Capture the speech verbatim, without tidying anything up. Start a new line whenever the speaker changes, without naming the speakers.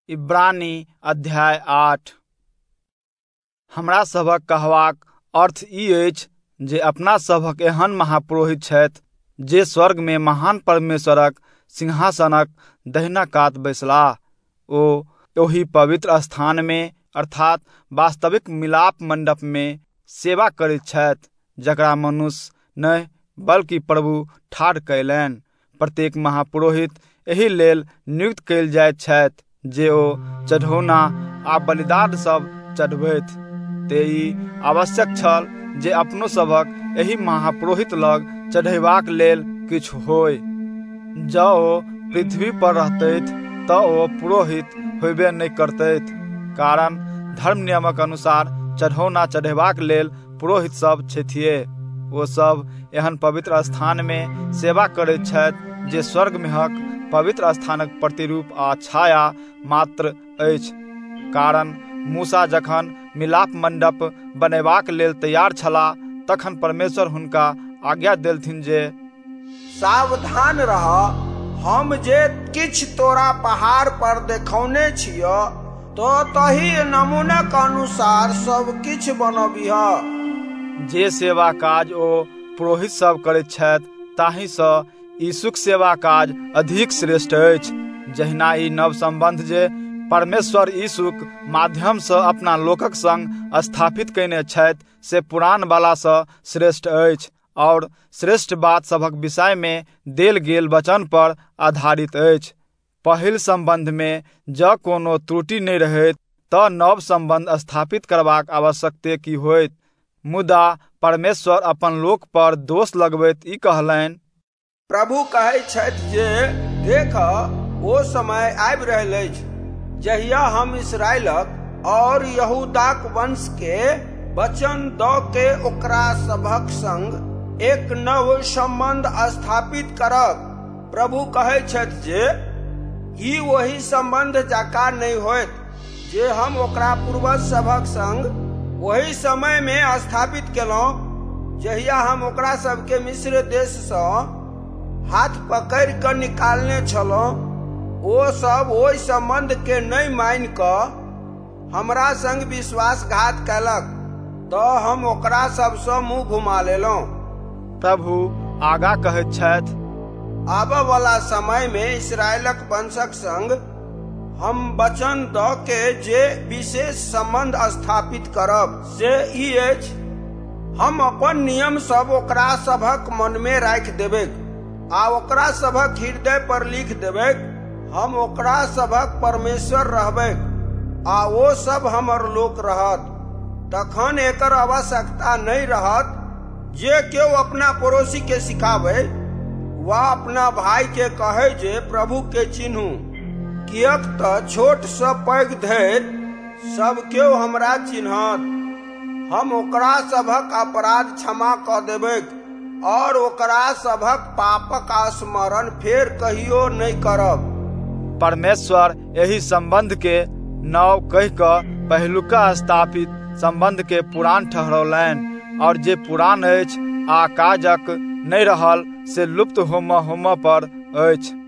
इब्रानी अध्याय आठ। हमरा सभक कहबाक अर्थ ई अछि जे अपना सभक एहन महापुरोहित छथि जे स्वर्ग में महान परमेश्वरक सिंहासनक दहिना कात बैसलाह। ओ ओही पवित्र स्थान में अर्थात वास्तविक मिलाप मंडप में सेवा करैत छथि, जकरा मनुष्य नहि बल्कि प्रभु ठाढ़ कयलनि। प्रत्येक महापुरोहित एहि लेल नियुक्त कयल जाइत छथि जे ओ चढ़ौना आ बलिदान सब चढ़बथि। ते ई आवश्यक छल जे अपनो सभक एहि महापुरोहित लग चढ़ेबाक लेल किछु होय। जँ ओ पृथ्वी पर रहतथि तऽ ओ पुरोहित होयबे नहि करतथि, कारण धर्म नियमक अनुसार चढ़ौना चढ़ेबाक लेल पुरोहित सब छथिए। ओ सब एहन पवित्र स्थान में सेवा करैत छथि जे स्वर्ग महक पवित्र स्थानक प्रतिरूप आ छाया मात्र अछि। कारण मूसा जखन मिलाप मंडप बनेबाक लेल तैयार छलाह, तखन परमेश्वर हुनका आज्ञा देलथिन जे
सावधान रह, हम जे किछ तोरा पहाड़ पर देखौने छियो तो तही नमूनाक अनुसार सब किछ बनबिह।
जे सेवा काज ओ पुरोहित सब करैत छथि, ताहि सँ यीशुक सेवा काज अधिक श्रेष्ठ अछि। जहिना ई नव संबंध जे परमेश्वर यीशुक माध्यम सँ अपना लोकक संग स्थापित कयने छथि से पुरान वाला सँ श्रेष्ठ अछि, और श्रेष्ठ बात सभक विषय में देल गेल वचन पर आधारित अछि। पहिल संबंध में जँ कोनो त्रुटि नहि रहैत तऽ नव संबंध स्थापित करबाक आवश्यकता की होइत। मुदा परमेश्वर अपन लोक पर दोष लगबैत ई कहलनि,
प्रभु कहैत छथि जे देख, ओ समय आबि रहल अछि जहिया हम इस्राएलक और यहूदाक वंश के वचन दऽ के ओकरा सभक संग एक नव संबंध स्थापित करब। प्रभु कहैत छथि जे ई वही संबंध जकाँ नहि होइत जे हम ओकरा पूर्वज सभक संग वही समय में स्थापित केलहुँ जहिया हम ओकरा सबके मिस्र देश सँ हाथ पकड़ि कऽ निकालने छलहुँ। ओ सब ओहि संबंध के नहि मानि कऽ हमरा संग विश्वासघात कयलक, तऽ हम ओकरा सबसँ मुँह घुमा लेलहुँ।
प्रभु आगा कहैत छथि,
आबऽ वाला समय में इस्राएलक वंशक संग हम वचन दऽ के जे विशेष संबंध स्थापित करब से ई अछि, हम अपन नियम सब ओकरा सभक मन में राखि देबै आ ओकरा सभक हृदय पर लिख देबै। हम ओकरा सभक परमेश्वर रहबै आ ओ सब हमर लोक रहत। तखन एकर आवश्यकता नहीं रहत जे केओ अपना पड़ोसी के सिखाबै वा अपना भाई के कहे जे प्रभु के चिन्हू, कियक तऽ छोट सँ पैघ धरि सब केओ हमरा चिन्हत। हम ओकरा सभक अपराध क्षमा कऽ देबै और ओकरा सभक पापक स्मरण फेर कहियो नहीं करब।
परमेश्वर एहि संबंध के नव कहि कऽ पहिलुका स्थापित संबंध के पुरान ठहरौलनि, और जे पुरान अछि आ काजक नहि रहल से लुप्त होमऽ होमऽ पर अछि।